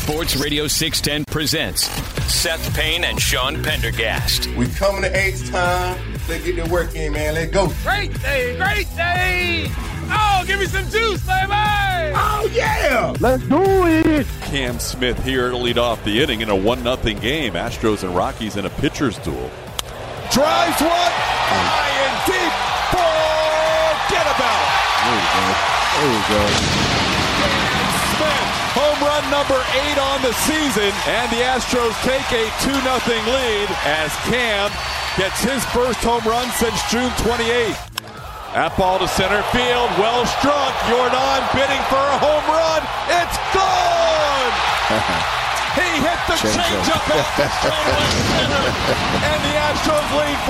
Sports Radio 610 presents Seth Payne and Sean Pendergast. We coming to H-Time. Let's get the work in, man. Let's go. Great day, great day. Oh, give me some juice, baby. Oh, yeah. Let's do it. Cam Smith here to lead off the inning in a 1-0 game. Astros and Rockies in a pitcher's duel. Drives one. High and deep. Forget about it. There we go. Smith, home run number 8 on the season, and the Astros take a 2-0 lead as Cam gets his first home run since June 28th. That ball to center field, well struck. Jordan bidding for a home run. It's gone! He hit the changeup at the center, and the Astros lead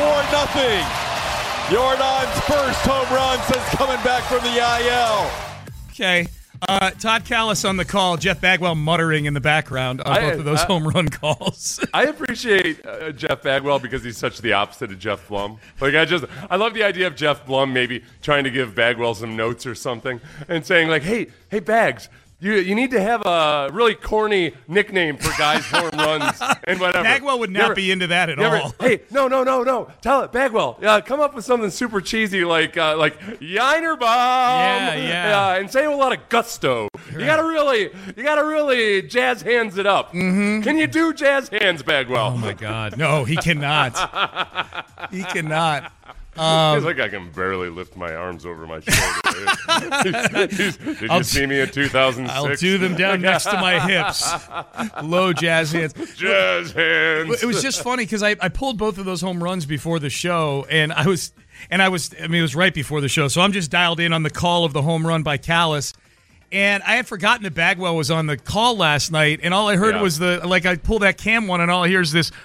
4-0. Jordan's first home run since coming back from the IL. Okay. Todd Callis on the call, Jeff Bagwell muttering in the background on both of those home run calls. I appreciate Jeff Bagwell because he's such the opposite of Jeff Blum. Like I love the idea of Jeff Blum maybe trying to give Bagwell some notes or something and saying like, hey Bags, you need to have a really corny nickname for guys' home runs and whatever. Bagwell would not be into that at all. Hey, no. Tell it, Bagwell. Come up with something super cheesy like Yiner Bomb. Yeah. And say it with a lot of gusto. Right. You gotta really jazz hands it up. Mm-hmm. Can you do jazz hands, Bagwell? Oh my God, no, he cannot. He cannot. Feels like I can barely lift my arms over my shoulder. Did you see me in 2006? I'll do them down next to my hips. Low jazz hands. Jazz hands. It was just funny because I pulled both of those home runs before the show, and it was right before the show, so I'm just dialed in on the call of the home run by Callis. And I had forgotten that Bagwell was on the call last night, and all I heard was I pulled that Cam one, and all I hear is this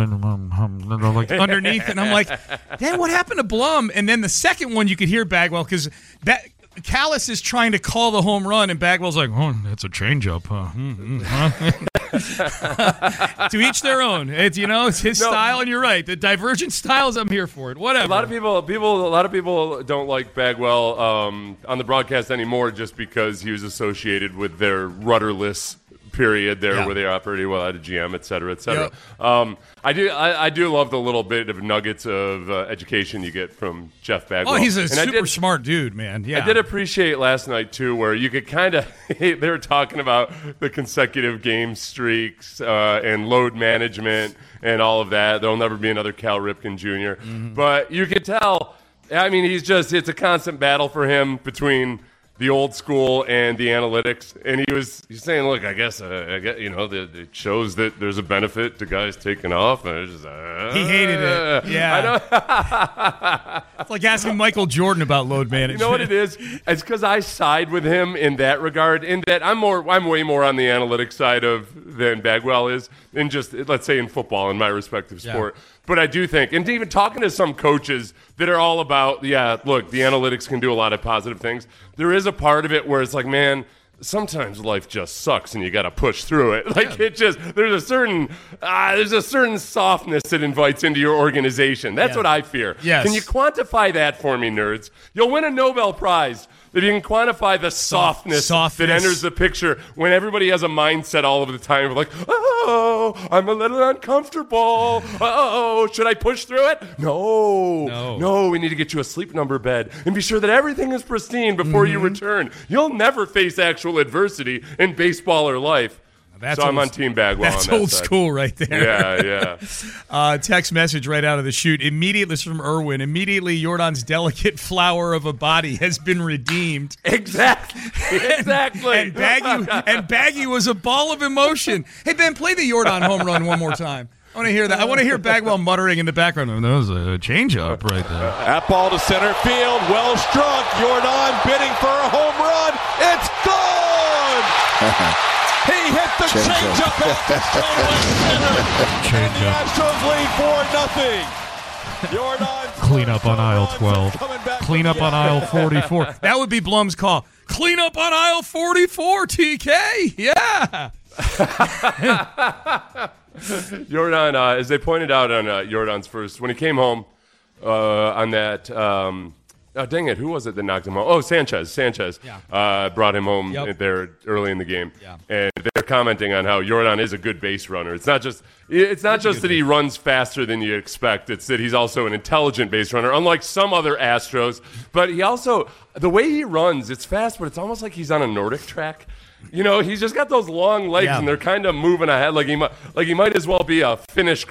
like underneath, and I'm like, damn, what happened to Blum? And then the second one you could hear Bagwell because Callis is trying to call the home run, and Bagwell's like, oh, that's a changeup. To each their own. It's his style, and you're right. The divergent styles, I'm here for it. Whatever. A lot of people don't like Bagwell on the broadcast anymore just because he was associated with their rudderless period there where they operated well at a GM, et cetera, et cetera. Yep. I do love the little bit of nuggets of education you get from Jeff Bagwell. Oh, he's a super smart dude, man. Yeah. I did appreciate last night, too, where you could kind of – they were talking about the consecutive game streaks and load management and all of that. There'll never be another Cal Ripken Jr. Mm-hmm. But you could tell – I mean, it's a constant battle for him between – the old school and the analytics, and he's saying, "Look, I guess it shows that there's a benefit to guys taking off." And it's just, he hated it. Yeah, I know. It's like asking Michael Jordan about load management. You know what it is? It's because I side with him in that regard. In that I'm way more on the analytics side than Bagwell is, in just let's say in football in my respective sport. Yeah. But I do think, and even talking to some coaches that are all about, look, the analytics can do a lot of positive things. There is a part of it where it's like, man, sometimes life just sucks and you got to push through it. Like there's a certain softness that invites into your organization. That's what I fear. Yes. Can you quantify that for me, nerds? You'll win a Nobel Prize if you can quantify the softness that enters the picture when everybody has a mindset all of the time of like, oh, I'm a little uncomfortable. Oh, should I push through it? No, we need to get you a sleep number bed and be sure that everything is pristine before you return. You'll never face actual adversity in baseball or life. So I'm on Team Bagwell. That's on that old side. school right there. Yeah. Text message right out of the chute. Immediately, this is from Irwin. Immediately, Jordan's delicate flower of a body has been redeemed. Exactly. and Baggy was a ball of emotion. Hey, Ben, play the Jordan home run one more time. I want to hear that. I want to hear Bagwell muttering in the background. Oh, that was a changeup right there. That ball to center field, well struck. Jordan bidding for a home run. It's gone! He hit the changeup at the center. And the Astros lead 4-0. Jordan clean up on aisle 12. Clean up on aisle 44. That would be Blum's call. Clean up on aisle 44, TK. Yeah. Jordan, as they pointed out on Jordan's first, when he came home on that Oh, dang it. Who was it that knocked him home? Oh, Sanchez. Brought him home there early in the game. Yeah. And they're commenting on how Jordan is a good base runner. It's not just that he runs faster than you expect. It's that he's also an intelligent base runner, unlike some other Astros. But he also, the way he runs, it's fast, but it's almost like he's on a Nordic track. You know, he's just got those long legs, and they're kind of moving ahead, like he might as well be a Finnish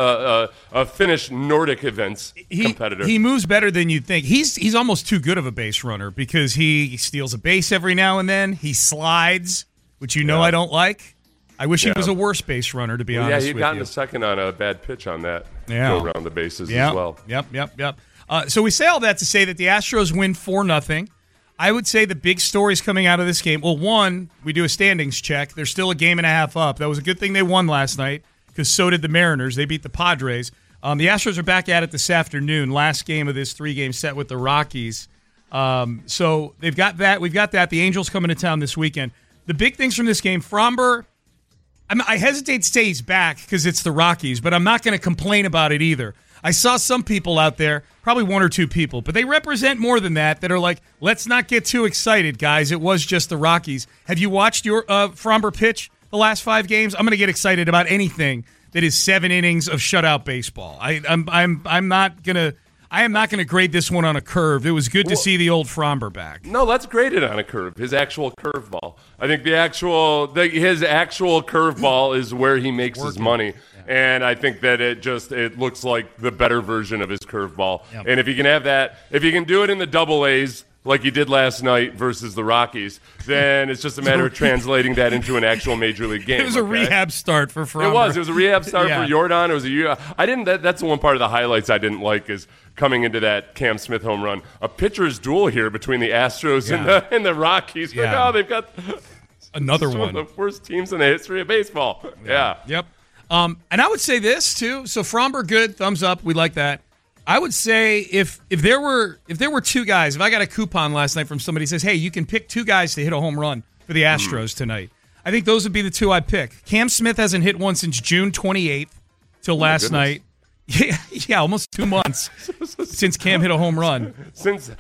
Nordic events competitor. He moves better than you'd think. He's almost too good of a base runner because he steals a base every now and then. He slides, which I don't like. I wish he was a worse base runner, to be honest with you. Yeah, he'd gotten a second on a bad pitch on that. Go around the bases as well. Yep. So we say all that to say that the Astros win 4-0. I would say the big stories coming out of this game, well, one, we do a standings check. They're still a game and a half up. That was a good thing they won last night because so did the Mariners. They beat the Padres. The Astros are back at it this afternoon, last game of this 3-game set with the Rockies. So they've got that. We've got that. The Angels coming to town this weekend. The big things from this game, Framber, I hesitate to say he's back because it's the Rockies, but I'm not going to complain about it either. I saw some people out there, probably one or two people, but they represent more than that are like, let's not get too excited, guys. It was just the Rockies. Have you watched your Framber pitch the last 5 games? I'm going to get excited about anything that is 7 innings of shutout baseball. I am not going to grade this one on a curve. It was good to see the old Framber back. No, let's grade it on a curve. His actual curveball. I think his actual curveball is where he makes his money. And I think that it looks like the better version of his curveball. Yep. And if you can have that, if you can do it in the double A's like you did last night versus the Rockies, then it's just a matter of translating that into an actual major league game. It was a rehab start for Framber. It was a rehab start for Jordan. It was that's the one part of the highlights I didn't like is coming into that Cam Smith home run. A pitcher's duel here between the Astros and the Rockies. Yeah. Like, they've got another one. One of the worst teams in the history of baseball. Yeah. Yep. And I would say this too. So Framber, good, thumbs up. We like that. I would say if there were 2 guys, if I got a coupon last night from somebody who says, hey, you can pick 2 guys to hit a home run for the Astros tonight, I think those would be the 2 I'd pick. Cam Smith hasn't hit one since June 28th till last night. Yeah, almost 2 months since Cam hit a home run. Since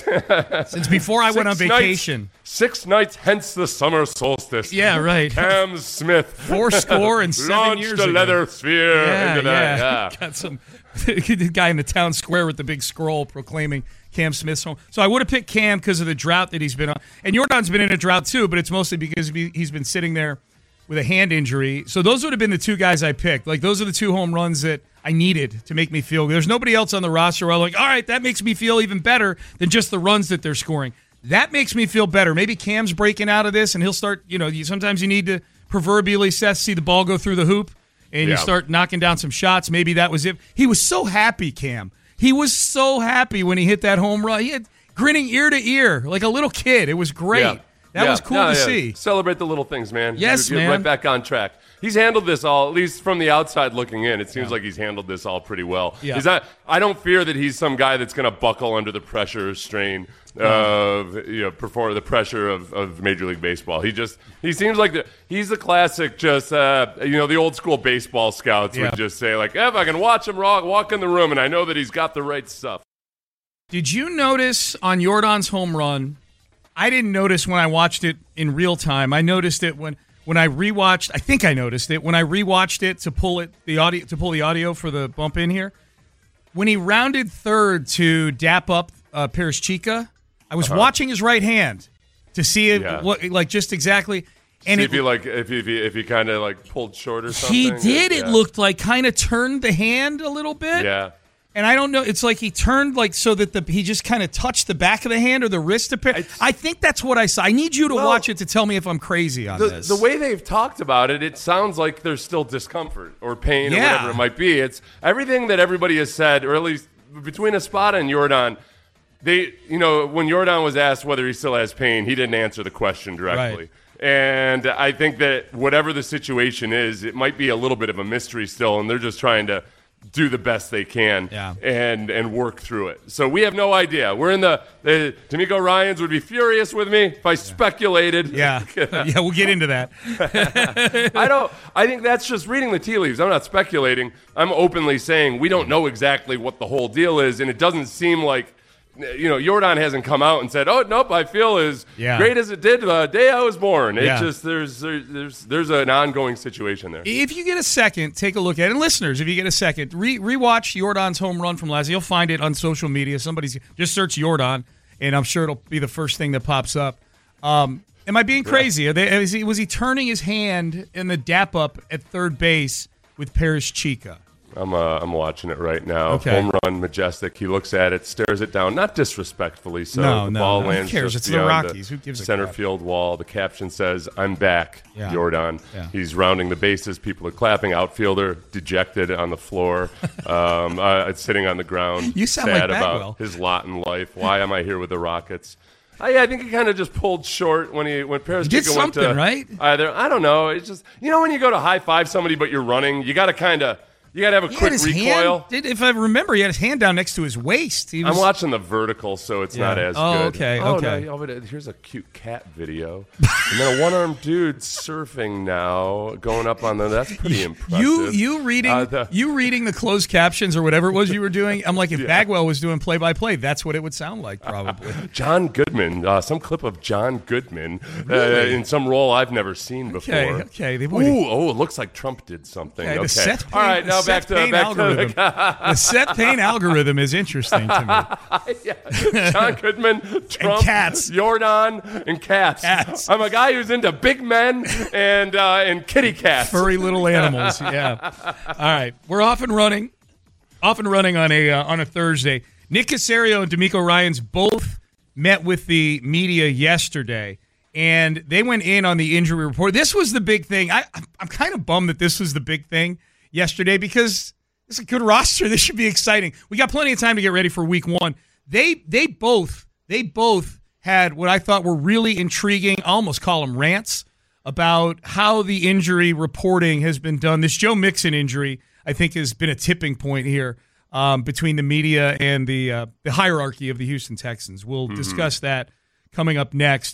before I went on vacation. 6 nights hence the summer solstice. Yeah, right. Cam Smith. 4 score and 7 years ago. Launched a leather sphere into that. Yeah. Got some guy in the town square with the big scroll proclaiming Cam Smith's home. So I would have picked Cam because of the drought that he's been on. And Jordan's been in a drought too, but it's mostly because he's been sitting there with a hand injury. So those would have been the 2 guys I picked. Like, those are the 2 home runs that I needed to make me feel good. There's nobody else on the roster where I'm like, all right, that makes me feel even better than just the runs that they're scoring. That makes me feel better. Maybe Cam's breaking out of this, and he'll start, sometimes you need to proverbially, Seth, see the ball go through the hoop, and you start knocking down some shots. Maybe that was it. He was so happy, Cam. He was so happy when he hit that home run. He had grinning ear to ear like a little kid. It was great. Yeah. That was cool to see. Celebrate the little things, man. Yes, You're man. right back on track. He's handled this all, at least from the outside looking in. It seems like he's handled this all pretty well. Yeah. I don't fear that he's some guy that's going to buckle under the pressure or strain of perform the pressure of Major League Baseball. He seems like he's the classic, just the old school baseball scouts would just say like, if I can watch him walk in the room and I know that he's got the right stuff. Did you notice on Jordan's home run? I didn't notice when I watched it in real time. I noticed it when I rewatched. I think I noticed it when I rewatched it to pull the audio for the bump in here. When he rounded third to dap up Paris Chica, I was watching his right hand to see it just exactly. And if he kind of like pulled short or something. He did. It looked like kind of turned the hand a little bit. Yeah. And I don't know. It's like he turned like so that he just kind of touched the back of the hand or the wrist. I think that's what I saw. I need you to watch it to tell me if I'm crazy on this. The way they've talked about it, it sounds like there's still discomfort or pain or whatever it might be. It's everything that everybody has said, or at least between Espada and Jordan. When Jordan was asked whether he still has pain, he didn't answer the question directly. Right. And I think that whatever the situation is, it might be a little bit of a mystery still, and they're just trying to do the best they can and work through it. So we have no idea. We're in the D'Amico Ryans would be furious with me if I speculated. Yeah, we'll get into that. I think that's just reading the tea leaves. I'm not speculating. I'm openly saying we don't know exactly what the whole deal is, and it doesn't seem like Jordan hasn't come out and said, "Oh nope, I feel as great as it did the day I was born." It just there's an ongoing situation there. If you get a second, take a look at it. And listeners, if you get a second, rewatch Jordan's home run from last. You'll find it on social media. Somebody's just search Jordan, and I'm sure it'll be the first thing that pops up. Am I being crazy? Was he turning his hand in the dap up at third base with Paris Chica? I'm watching it right now. Okay. Home run, majestic. He looks at it, stares it down, not disrespectfully. So the ball lands Who cares? just It's the beyond Rockies. Who gives a center crap? field wall. The caption says, "I'm back, Yeah. Jordan." Yeah. He's rounding the bases. People are clapping. Outfielder dejected on the floor, sitting on the ground. You sound sad like Bagwell. about his lot in life. Why am I here with the Rockets? I think he kind of just pulled short when Paris He did Chica went to something, right? Either I don't know. It's just when you go to high five somebody but you're running, you got to have a He had quick his recoil. if I remember, he had his hand down next to his waist. I'm watching the vertical, so it's not as good. Okay. No, but here's a cute cat video. And then a one-armed dude surfing now, going up on that's pretty impressive. You reading the closed captions or whatever it was you were doing. I'm like, if Bagwell was doing play-by-play, that's what it would sound like, probably. John Goodman, some clip of John Goodman in some role I've never seen before. Okay. It looks like Trump did something. Okay. The Seth Payne, all right, now back to the Seth Payne algorithm is interesting to me. John Goodman, Trump, and cats. Jordan, and cats. I'm a guy who's into big men and kitty cats. Furry little animals, yeah. All right, we're off and running on a Thursday. Nick Caserio and D'Amico Ryans both met with the media yesterday, and they went in on the injury report. This was the big thing. I'm kind of bummed that this was the big thing yesterday because it's a good roster. This should be exciting. We got plenty of time to get ready for week one. They both had what I thought were really intriguing, I almost call them rants, about how the injury reporting has been done. This Joe Mixon injury, I think, has been a tipping point here between the media and the hierarchy of the Houston Texans. We'll discuss that coming up next.